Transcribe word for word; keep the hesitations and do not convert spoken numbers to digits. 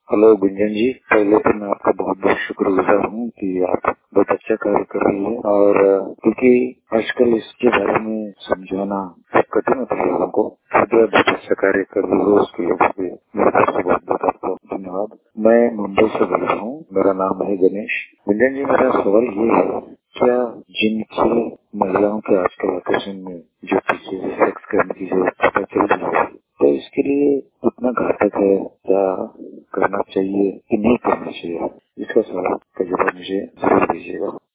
Hello Gunjan जी, पहले तो मैं आपका बहुत बहुत शुक्रगुजार हूँ कि आप बहुत अच्छा कार्य कर रही है। और अ, क्योंकि आजकल इसके बारे में समझाना बहुत कठिन होता है लोगों को, तो आप बहुत अच्छा कार्य कर रही हो उसके लिए मेरे तरफ से बहुत बहुत आपको धन्यवाद। मैं मुंबई से बोल रहा हूँ, मेरा नाम है गणेश। गुंजन जी, मेरा सवाल ये है, क्या जिनकी महिलाओं के आजकल ऑपरेशन में जो पीछे से सेक्स करने की जो पता चल रही है, तो इसके लिए कितना घातक है, क्या करना चाहिए कि नहीं